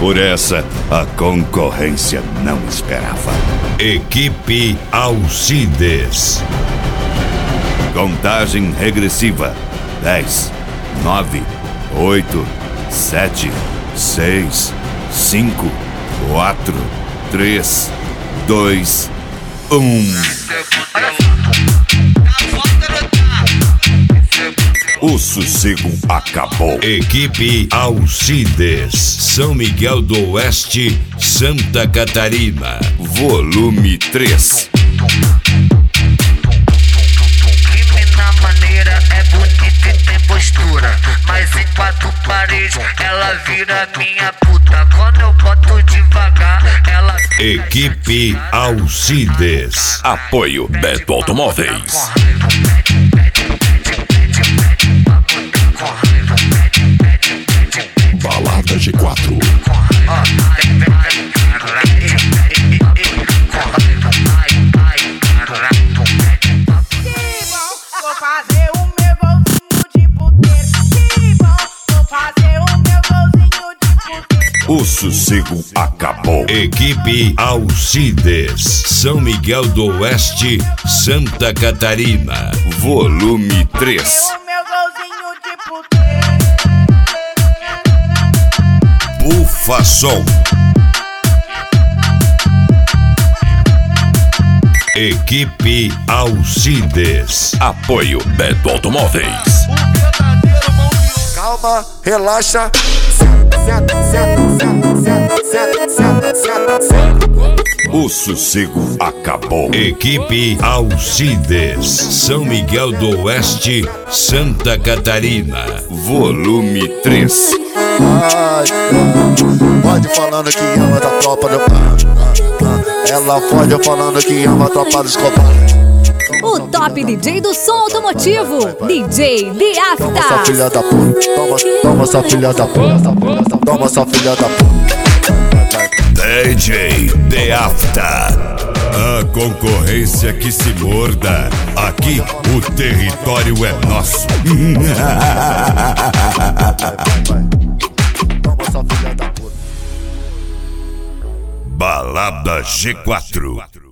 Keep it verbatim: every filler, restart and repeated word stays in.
Por essa, a concorrência não esperava. Equipe Alcides. Contagem regressiva. Dez, nove, oito, sete, seis, cinco, quatro, três, dois, um. O sossego acabou. Equipe Alcides, São Miguel do Oeste, Santa Catarina. Volume três. Na maneira é bonita e tem postura, mas em quatro paredes ela vira minha puta. Quando eu boto devagar, ela... Equipe Alcides. Apoio Beto Automóveis. Balada G quatro. O sossego acabou. Equipe Alcides, São Miguel do Oeste, Santa Catarina. Volume três. Bufa Som. Equipe Alcides. Apoio Beto Automóveis. Calma, relaxa. O sossego acabou. Equipe Alcides, São Miguel do Oeste, Santa Catarina. Volume três. Ai, pode falando que ama da tropa do ah, ela pode falando que ama a tropa do Escobar. O top D J do som automotivo, D J The Toma essa Afta. filha da puta, toma, toma essa filha da puta, toma essa filha da puta. D J The Afta. A concorrência que se morda. Aqui o território é nosso. Toma essa filha da puta. Balada G quatro.